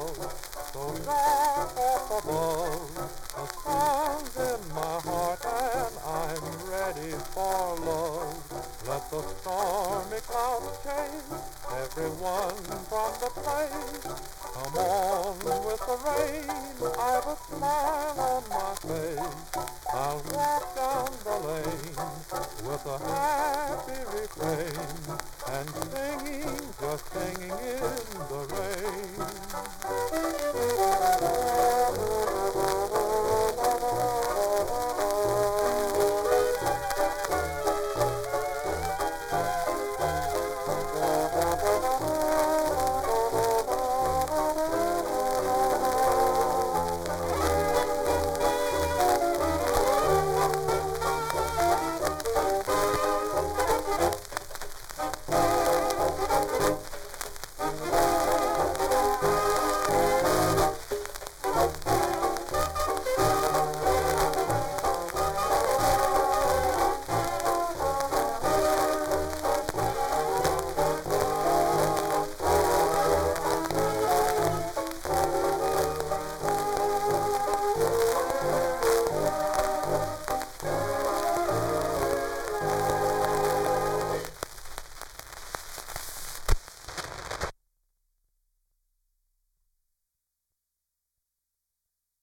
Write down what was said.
so dark up above. The sun's in my heart and I'm ready for love. Let the stormy clouds chase everyone from the place. Come on with the rain, I've a smile on my face. I'll walk down the lane with a happy refrain and singing, just singing in the rain.